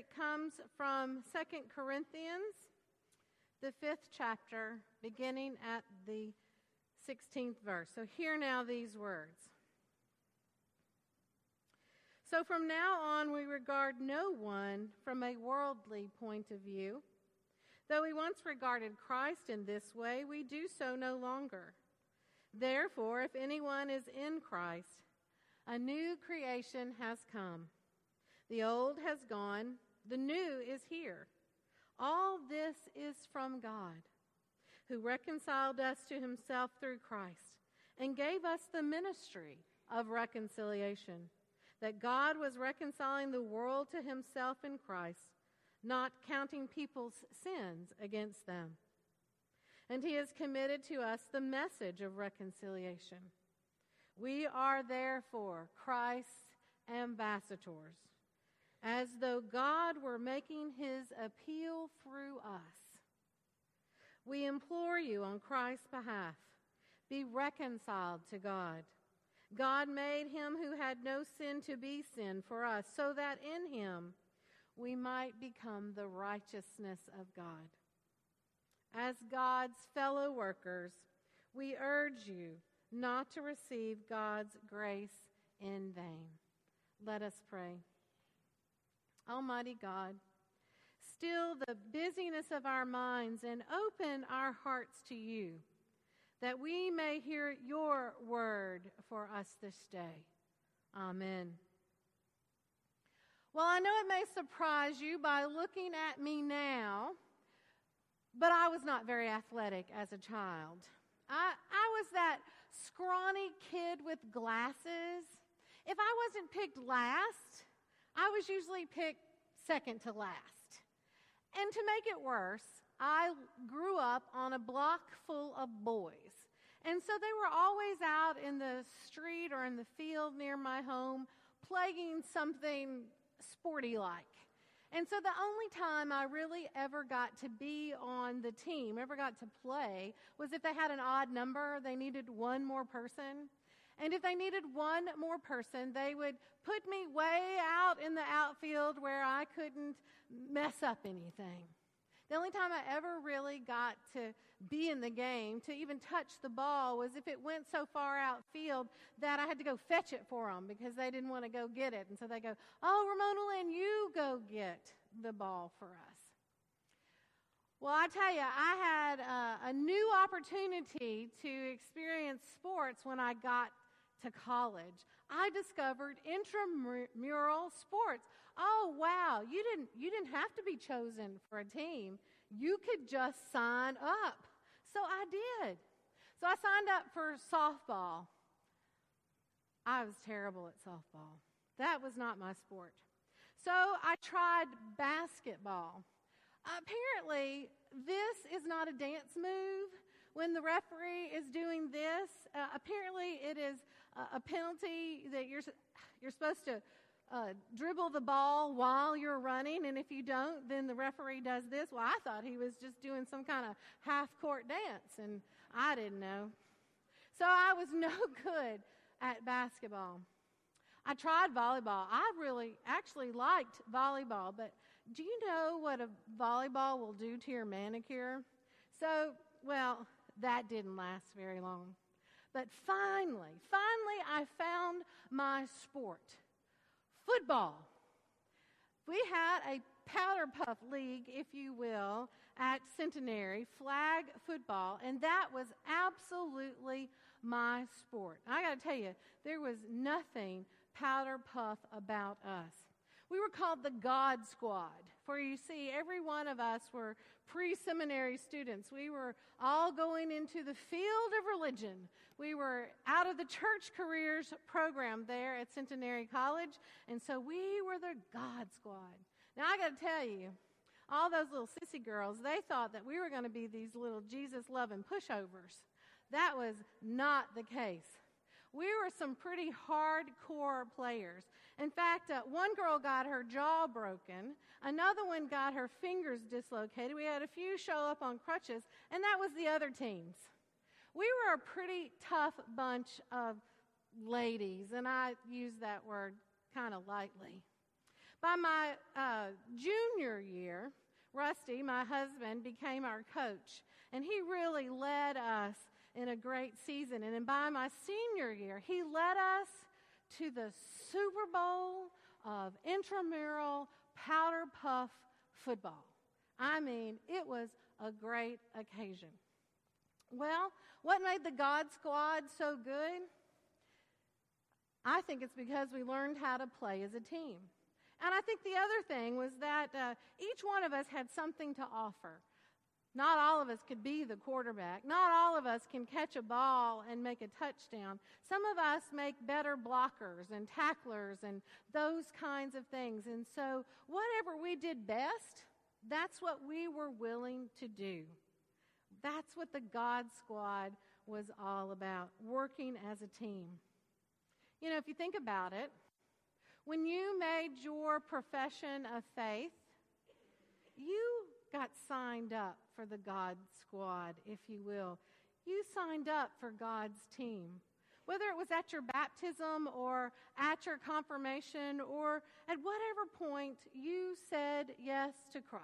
comes from 2 Corinthians, the 5th chapter, beginning at the 16th verse. So hear now these words. So from now on we regard no one from a worldly point of view. Though we once regarded Christ in this way, we do so no longer. Therefore, if anyone is in Christ, a new creation has come. The old has gone, the new is here. All this is from God, who reconciled us to himself through Christ and gave us the ministry of reconciliation, that God was reconciling the world to himself in Christ, not counting people's sins against them. And he has committed to us the message of reconciliation. We are therefore Christ's ambassadors, as though God were making his appeal through us. We implore you on Christ's behalf, be reconciled to God. God made him who had no sin to be sin for us, so that in him we might become the righteousness of God. As God's fellow workers, we urge you not to receive God's grace in vain. Let us pray. Almighty God, still the busyness of our minds and open our hearts to you, that we may hear your word for us this day. Amen. Well, I know it may surprise you by looking at me now, but I was not very athletic as a child. I was that scrawny kid with glasses. If I wasn't picked last, I was usually picked second to last. And to make it worse, I grew up on a block full of boys. And so they were always out in the street or in the field near my home playing something sporty-like. And so the only time I really ever got to be on the team, ever got to play, was if they had an odd number, they needed one more person. And if they needed one more person, they would put me way out in the outfield where I couldn't mess up anything. The only time I ever really got to be in the game, to even touch the ball, was if it went so far outfield that I had to go fetch it for them because they didn't want to go get it. And so they go, "Oh, Ramona Lynn, you go get the ball for us." Well, I tell you, I had a new opportunity to experience sports when I got to college. I discovered intramural sports. Oh, wow, you didn't have to be chosen for a team. You could just sign up. So I did. So I signed up for softball. I was terrible at softball. That was not my sport. So I tried basketball. Apparently, this is not a dance move. When the referee is doing this, apparently it is a penalty that you're supposed to dribble the ball while you're running, and if you don't, then the referee does this. Well, I thought he was just doing some kind of half-court dance, and I didn't know. So I was no good at basketball. I tried volleyball. I really actually liked volleyball, but do you know what a volleyball will do to your manicure? So, well, that didn't last very long. But finally, I found my sport. Football. We had a powder puff league, if you will, at Centenary, flag football, and that was absolutely my sport. I got to tell you, there was nothing powder puff about us. We were called the God Squad, for you see, every one of us were pre-seminary students. We were all going into the field of religion. We were out of the church careers program there at Centenary College, and so we were the God Squad. Now, I got to tell you, all those little sissy girls, they thought that we were going to be these little Jesus-loving pushovers. That was not the case. We were some pretty hardcore players. In fact, one girl got her jaw broken. Another one got her fingers dislocated. We had a few show up on crutches, and that was the other teams. We were a pretty tough bunch of ladies, and I use that word kind of lightly. By my junior Rusty, my husband, became our coach, and he really led us in a great season. And then by my senior year, he led us to the Super Bowl of intramural powder puff football. I mean, it was a great occasion. Well, what made the God Squad so good? I think it's because we learned how to play as a team. And I think the other thing was that each one of us had something to offer. Not all of us could be the quarterback. Not all of us can catch a ball and make a touchdown. Some of us make better blockers and tacklers and those kinds of things. And so whatever we did best, that's what we were willing to do. That's what the God Squad was all about, working as a team. You know, if you think about it, when you made your profession of faith, you got signed up for the God Squad, if you will. You signed up for God's team. Whether it was at your baptism or at your confirmation or at whatever point you said yes to Christ.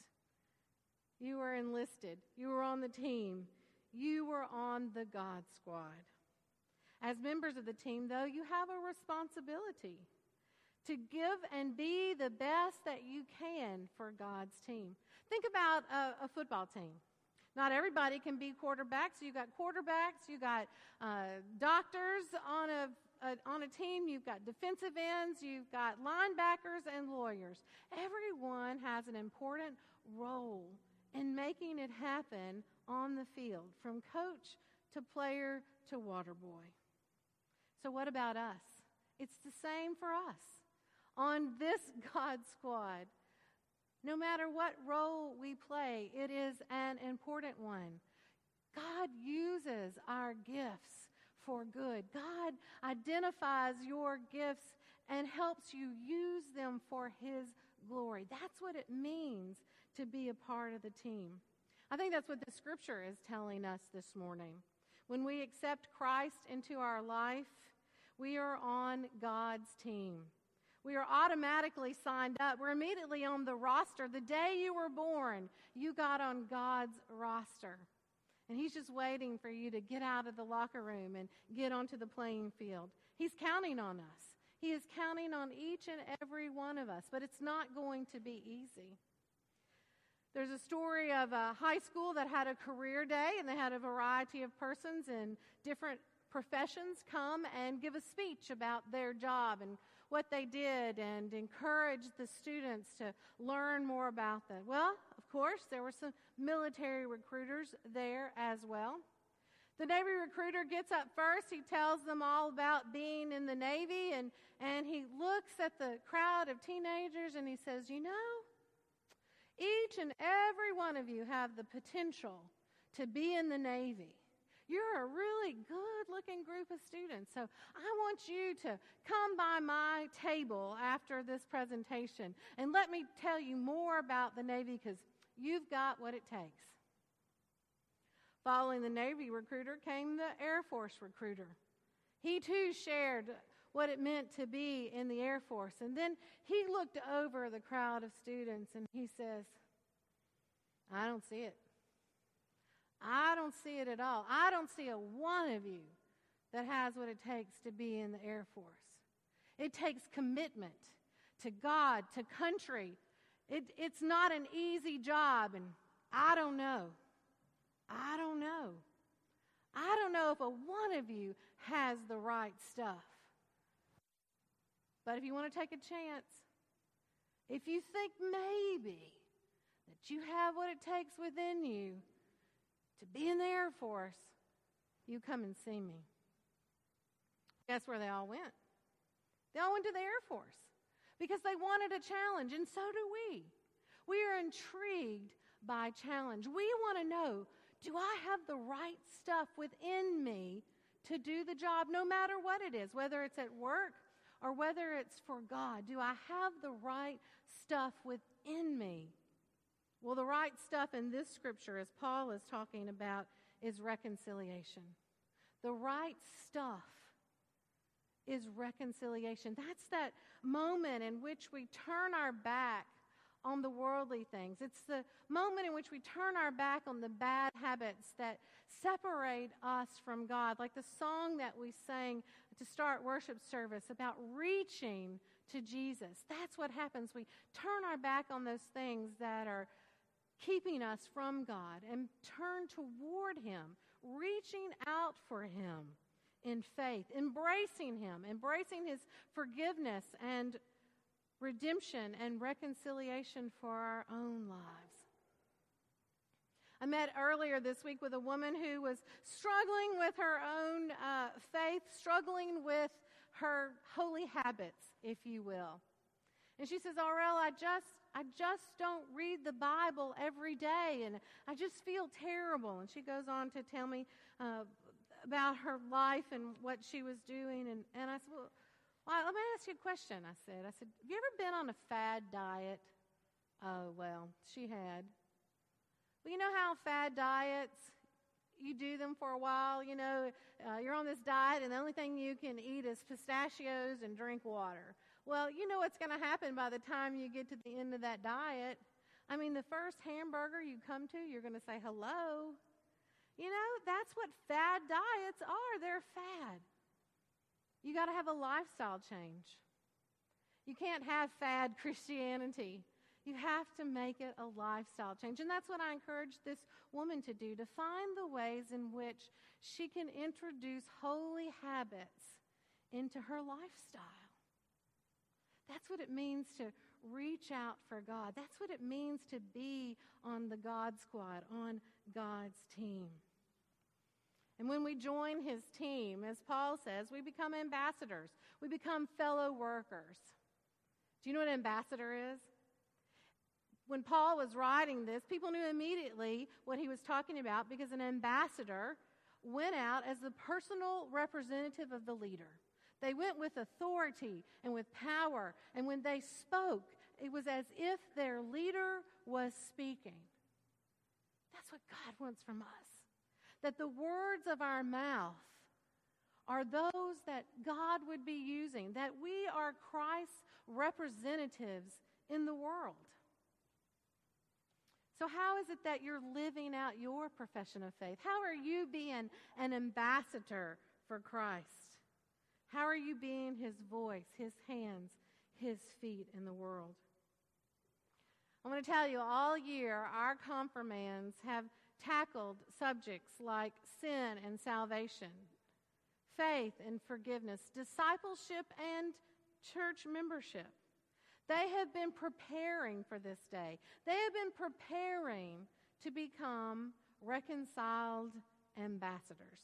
You were enlisted. You were on the team. You were on the God Squad. As members of the team, though, you have a responsibility to give and be the best that you can for God's team. Think about a football team. Not everybody can be quarterbacks. You've got quarterbacks, you've got doctors on a team, you've got defensive ends, you've got linebackers and lawyers. Everyone has an important role in making it happen on the field, from coach to player to water boy. So what about us? It's the same for us. On this God Squad, no matter what role we play, it is an important one. God uses our gifts for good. God identifies your gifts and helps you use them for His glory. That's what it means to be a part of the team. I think that's what the Scripture is telling us this morning. When we accept Christ into our life, we are on God's team. We are automatically signed up. We're immediately on the roster. The day you were born, you got on God's roster. And He's just waiting for you to get out of the locker room and get onto the playing field. He's counting on us. He is counting on each and every one of us, but it's not going to be easy. There's a story of a high school that had a career day, and they had a variety of persons in different professions come and give a speech about their job and what they did and encourage the students to learn more about that. Well, of course, there were some military recruiters there as well. The Navy recruiter gets up first. He tells them all about being in the Navy, and he looks at the crowd of teenagers and he says, you know, each and every one of you have the potential to be in the Navy. You're a really good-looking group of students, so I want you to come by my table after this presentation and let me tell you more about the Navy because you've got what it takes. Following the Navy recruiter came the Air Force recruiter. He, too, shared what it meant to be in the Air Force, and then he looked over the crowd of students and he says, I don't see it. I don't see it at all. I don't see a one of you that has what it takes to be in the Air Force. It takes commitment to God, to country. It's not an easy job, and I don't know. I don't know. I don't know if a one of you has the right stuff. But if you want to take a chance, if you think maybe that you have what it takes within you to be in the Air Force, you come and see me. Guess where they all went? They all went to the Air Force because they wanted a challenge, and so do we. We are intrigued by challenge. We want to know, do I have the right stuff within me to do the job, no matter what it is, whether it's at work or whether it's for God? Do I have the right stuff within me? Well, the right stuff in this scripture, as Paul is talking about, is reconciliation. The right stuff is reconciliation. That's that moment in which we turn our back on on the worldly things. It's the moment in which we turn our back on the bad habits that separate us from God, like the song that we sang to start worship service about reaching to Jesus. That's what happens. We turn our back on those things that are keeping us from God and turn toward Him, reaching out for Him in faith, embracing Him, embracing His forgiveness and redemption and reconciliation for our own lives. I met earlier this week with a woman who was struggling with her own faith, struggling with her holy habits, if you will. And she says, Aurel, I just don't read the Bible every day, and I just feel terrible. And she goes on to tell me about her life and what she was doing. And I said, well, let me ask you a question. I said, have you ever been on a fad diet? Oh, well, she had. Well, you know how fad diets, you do them for a while, you're on this diet and the only thing you can eat is pistachios and drink water. Well, you know what's going to happen by the time you get to the end of that diet. I mean, the first hamburger you come to, you're going to say hello. That's what fad diets are. They're fad. You got to have a lifestyle change. You can't have fad Christianity. You have to make it a lifestyle change. And that's what I encourage this woman to do, to find the ways in which she can introduce holy habits into her lifestyle. That's what it means to reach out for God. That's what it means to be on the God Squad, on God's team. And when we join His team, as Paul says, we become ambassadors. We become fellow workers. Do you know what an ambassador is? When Paul was writing this, people knew immediately what he was talking about because an ambassador went out as the personal representative of the leader. They went with authority and with power, and when they spoke, it was as if their leader was speaking. That's what God wants from us. That the words of our mouth are those that God would be using, that we are Christ's representatives in the world. So how is it that you're living out your profession of faith? How are you being an ambassador for Christ? How are you being His voice, His hands, His feet in the world? I'm going to tell you, all year, our confirmands have tackled subjects like sin and salvation, faith and forgiveness, discipleship and church membership. They have been preparing for this day. They have been preparing to become reconciled ambassadors.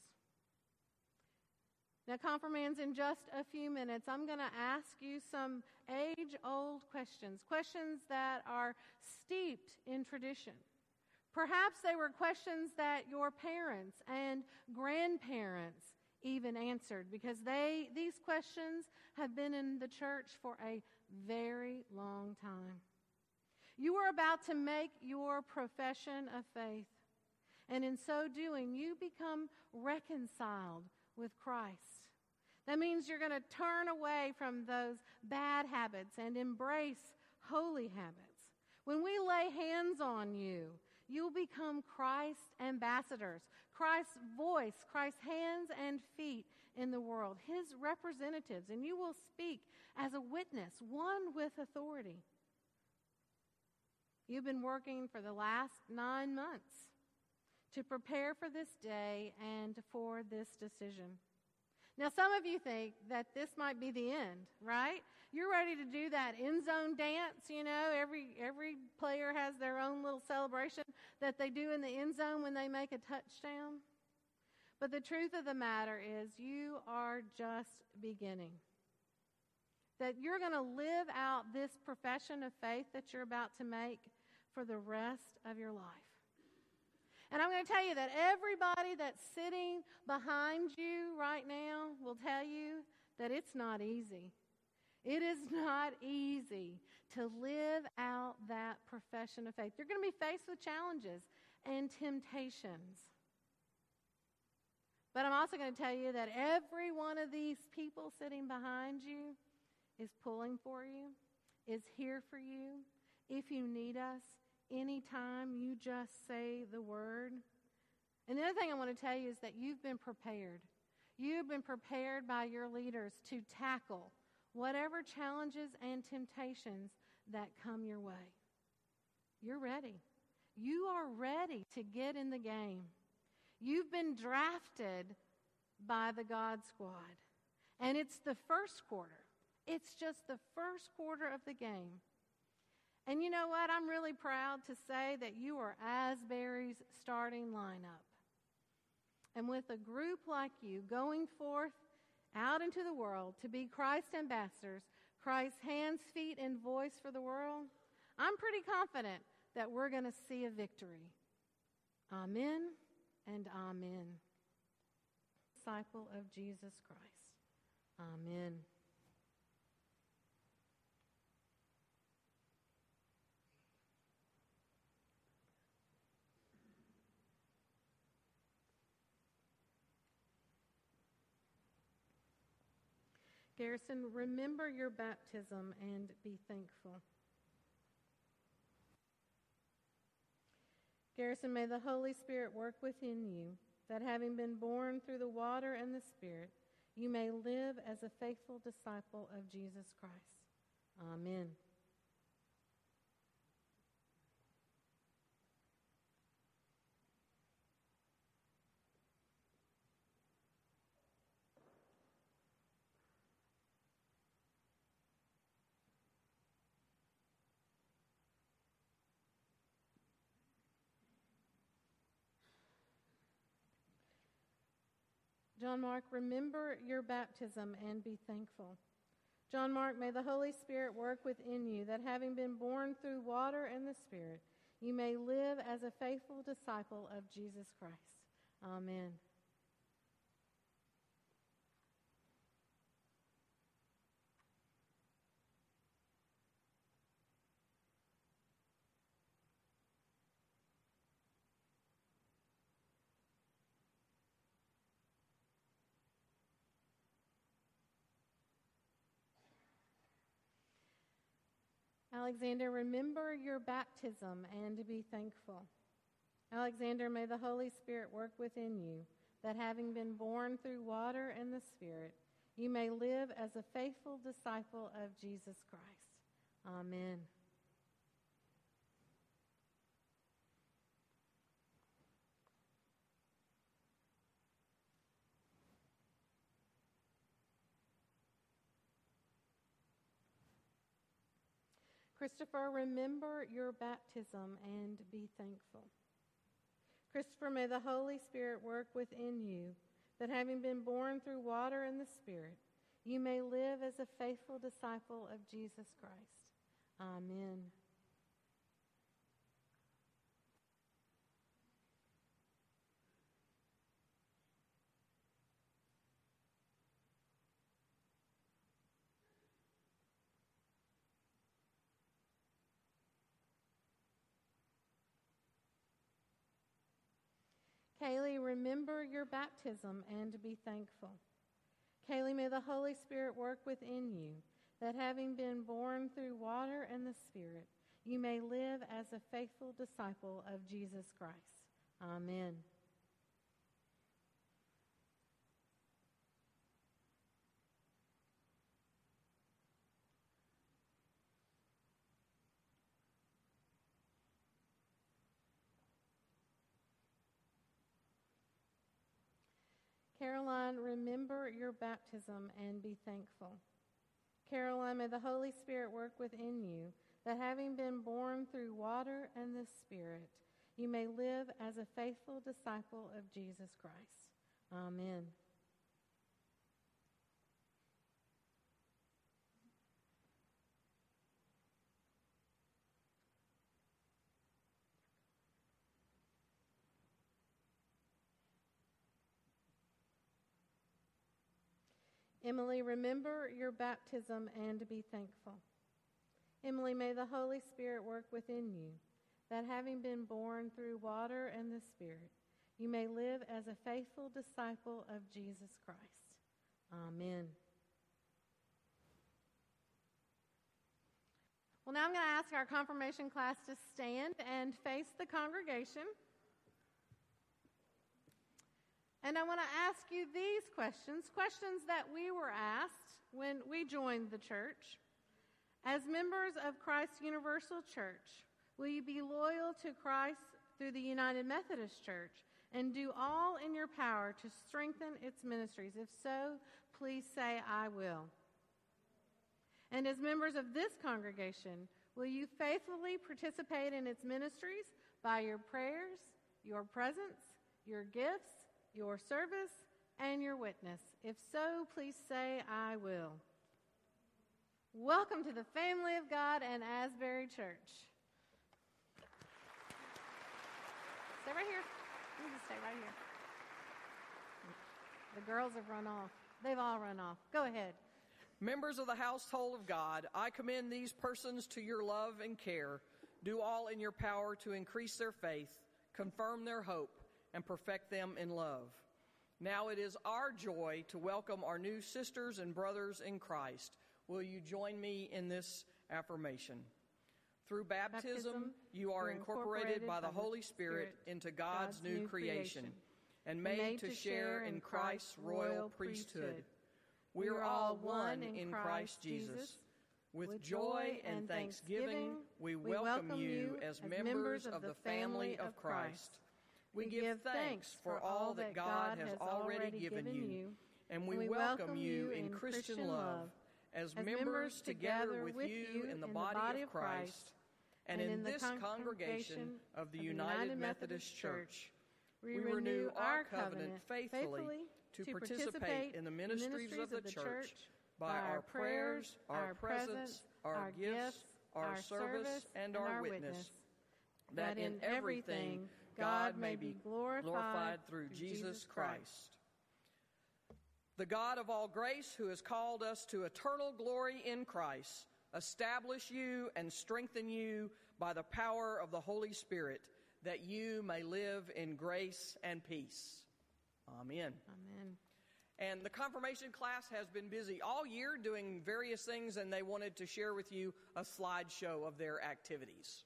Now, confirmands, in just a few minutes, I'm going to ask you some age-old questions that are steeped in tradition. Perhaps they were questions that your parents and grandparents even answered, because these questions have been in the church for a very long time. You are about to make your profession of faith, and in so doing, you become reconciled with Christ. That means you're going to turn away from those bad habits and embrace holy habits. When we lay hands on you, you'll become Christ's ambassadors, Christ's voice, Christ's hands and feet in the world, His representatives, and you will speak as a witness, one with authority. You've been working for the last 9 months to prepare for this day and for this decision. Now, some of you think that this might be the end, right? You're ready to do that end zone dance, every player has their own little celebration that they do in the end zone when they make a touchdown. But the truth of the matter is you are just beginning. That you're going to live out this profession of faith that you're about to make for the rest of your life. And I'm going to tell you that everybody that's sitting behind you right now will tell you that it's not easy. It is not easy to live out that profession of faith. You're going to be faced with challenges and temptations. But I'm also going to tell you that every one of these people sitting behind you is pulling for you, is here for you, If you need us, anytime, you just say the word. And the other thing I want to tell you is that you've been prepared. You've been prepared by your leaders to tackle whatever challenges and temptations that come your way. You're ready. You are ready to get in the game. You've been drafted by the God Squad. And it's the first quarter. It's just the first quarter of the game. And you know what? I'm really proud to say that you are Asbury's starting lineup. And with a group like you going forth out into the world to be Christ's ambassadors, Christ's hands, feet, and voice for the world, I'm pretty confident that we're going to see a victory. Amen and amen. Disciple of Jesus Christ. Amen. Garrison, remember your baptism and be thankful. Garrison, may the Holy Spirit work within you, that having been born through the water and the Spirit, you may live as a faithful disciple of Jesus Christ. Amen. John Mark, remember your baptism and be thankful. John Mark, may the Holy Spirit work within you, that having been born through water and the Spirit, you may live as a faithful disciple of Jesus Christ. Amen. Alexander, remember your baptism and be thankful. Alexander, may the Holy Spirit work within you, that having been born through water and the Spirit, you may live as a faithful disciple of Jesus Christ. Amen. Christopher, remember your baptism and be thankful. Christopher, may the Holy Spirit work within you, that having been born through water and the Spirit, you may live as a faithful disciple of Jesus Christ. Amen. Kaylee, remember your baptism and be thankful. Kaylee, may the Holy Spirit work within you, that having been born through water and the Spirit, you may live as a faithful disciple of Jesus Christ. Amen. Caroline, remember your baptism and be thankful. Caroline, may the Holy Spirit work within you, that having been born through water and the Spirit, you may live as a faithful disciple of Jesus Christ. Amen. Emily, remember your baptism and be thankful. Emily, may the Holy Spirit work within you, that having been born through water and the Spirit, you may live as a faithful disciple of Jesus Christ. Amen. Well, now I'm going to ask our confirmation class to stand and face the congregation. And I want to ask you these questions that we were asked when we joined the church. As members of Christ Universal Church, will you be loyal to Christ through the United Methodist Church and do all in your power to strengthen its ministries? If so, please say, I will. And as members of this congregation, will you faithfully participate in its ministries by your prayers, your presence, your gifts, your service, and your witness? If so, please say, I will. Welcome to the family of God and Asbury Church. Stay right here. You can stay right here. The girls have run off. They've all run off. Go ahead. Members of the household of God, I commend these persons to your love and care. Do all in your power to increase their faith, confirm their hope, and perfect them in love. Now it is our joy to welcome our new sisters and brothers in Christ. Will you join me in this affirmation? Through baptism, you are incorporated by the Holy Spirit into God's new creation and made to share in Christ's royal priesthood. We are all one in Christ Jesus. With joy and thanksgiving, we welcome you as members of the family of Christ. We give thanks for all that God has already given you, and we welcome you in Christian love as members together with you in the body of Christ and in this congregation of the United Methodist Church. We renew our covenant faithfully to participate in the ministries of the church by our prayers, our presence, our gifts, our service, and our witness, that in everything God may be glorified through Jesus Christ. The God of all grace, who has called us to eternal glory in Christ, establish you and strengthen you by the power of the Holy Spirit, that you may live in grace and peace. Amen. Amen. And the confirmation class has been busy all year doing various things, and they wanted to share with you a slideshow of their activities.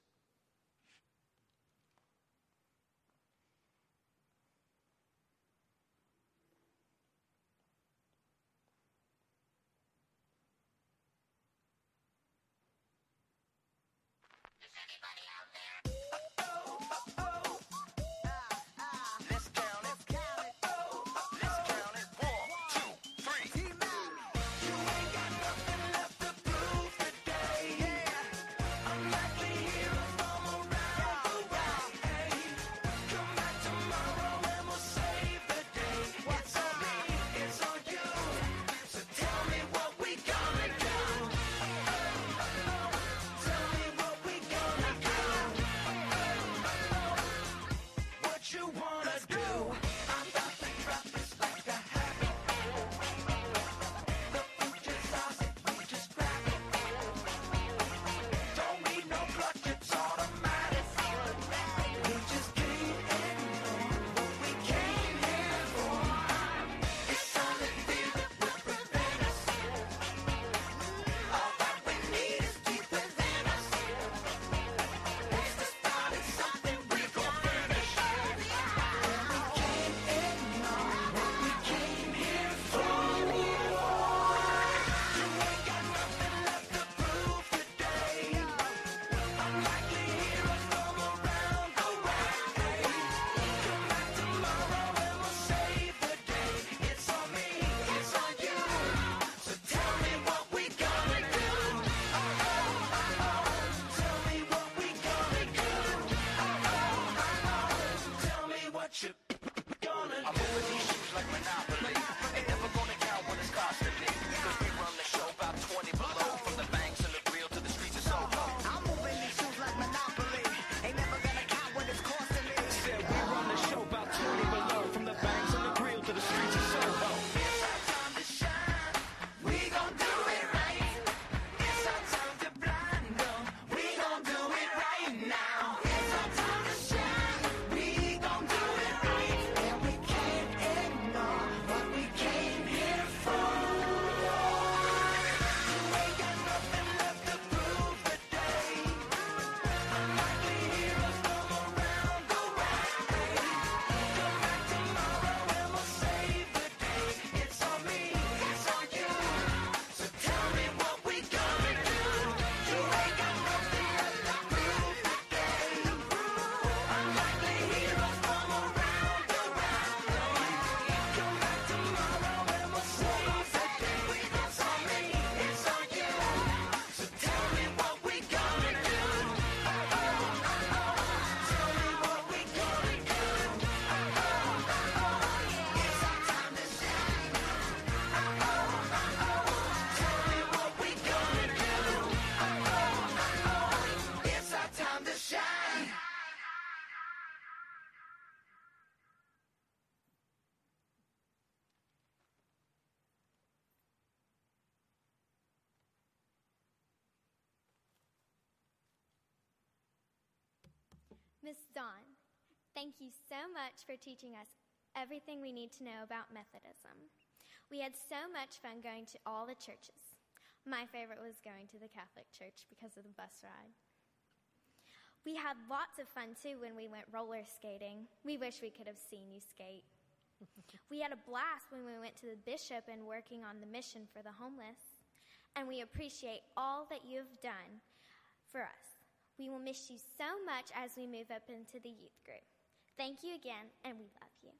Miss Dawn, thank you so much for teaching us everything we need to know about Methodism. We had so much fun going to all the churches. My favorite was going to the Catholic church because of the bus ride. We had lots of fun, too, when we went roller skating. We wish we could have seen you skate. We had a blast when we went to the bishop and working on the mission for the homeless. And we appreciate all that you have done for us. We will miss you so much as we move up into the youth group. Thank you again, and we love you.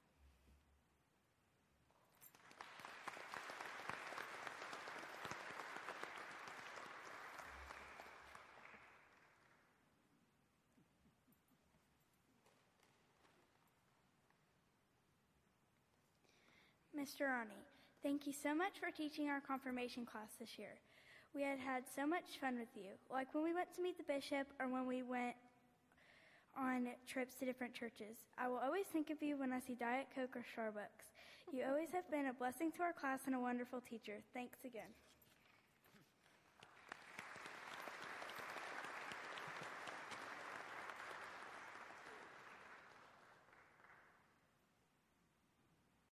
Mr. Ronnie, thank you so much for teaching our confirmation class this year. We had so much fun with you, like when we went to meet the bishop or when we went on trips to different churches. I will always think of you when I see Diet Coke or Starbucks. You always have been a blessing to our class and a wonderful teacher. Thanks again.